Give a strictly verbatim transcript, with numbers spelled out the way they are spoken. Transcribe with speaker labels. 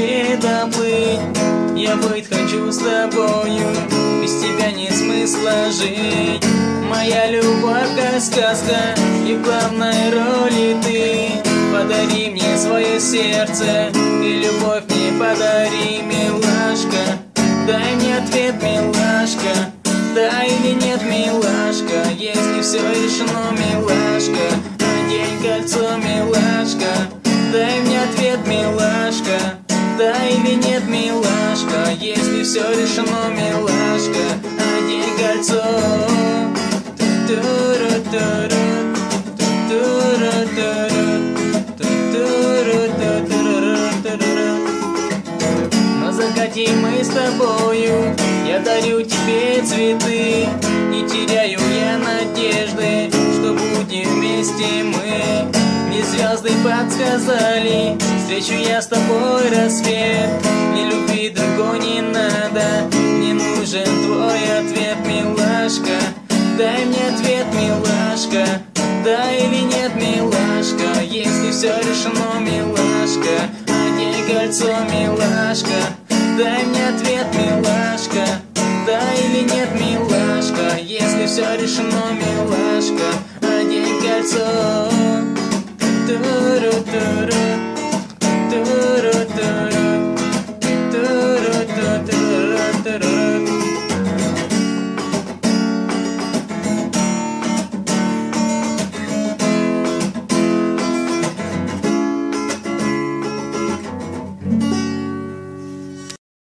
Speaker 1: тебе доплыть. Я быть хочу с тобою, без тебя нет смысла жить. Моя любовь как сказка, и в главной роли ты. Подари мне свое сердце, и любовь мне подари, милашка. Дай мне ответ, милашка, да или нет, милашка. Если все решено, милашка, надень кольцо, милашка. Дай мне ответ, милашка, да или нет, милашка. Если все решено, милашка, надень кольцо. На закате мы с тобою, я дарю тебе цветы. Не теряю я надежды, что будем вместе мы. Мне звезды подсказали, встречу я с тобой рассвет. Мне любви другой не надо, мне нужен твой ответ, милашка. Дай мне ответ, милашка, да или нет, милашка. Если все решено, милашка, надень кольцо, милашка. Дай мне ответ, милашка, да или нет, милашка. Если все решено, милашка, надень кольцо. Туру-туру, туру-туру.